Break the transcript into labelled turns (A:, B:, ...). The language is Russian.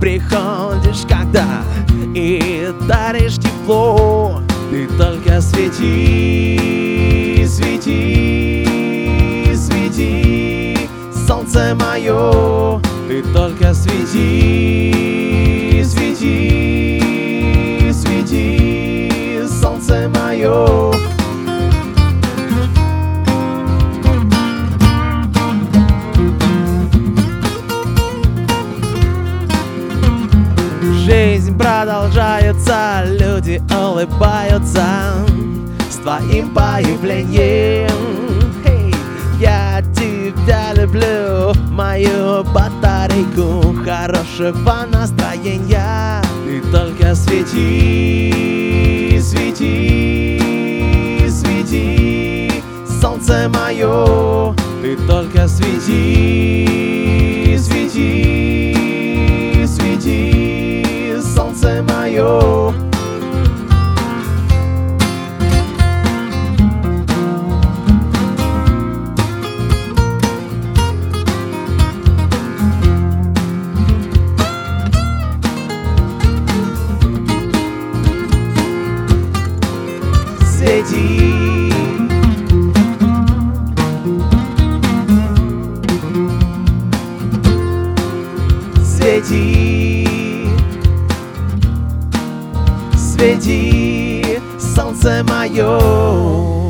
A: приходишь, когда и даришь тепло. Ты только свети, свети, свети, солнце мое. Ты только свети, свети, свети, солнце мое. Жизнь продолжается, люди улыбаются с твоим появлением. Hey, я тебя люблю, мою батарейку хорошего настроения. Ты только свети, свети, свети, солнце мое. Ты только свети, свети, свети, солнце мое. Свети, свети, свети, солнце мое.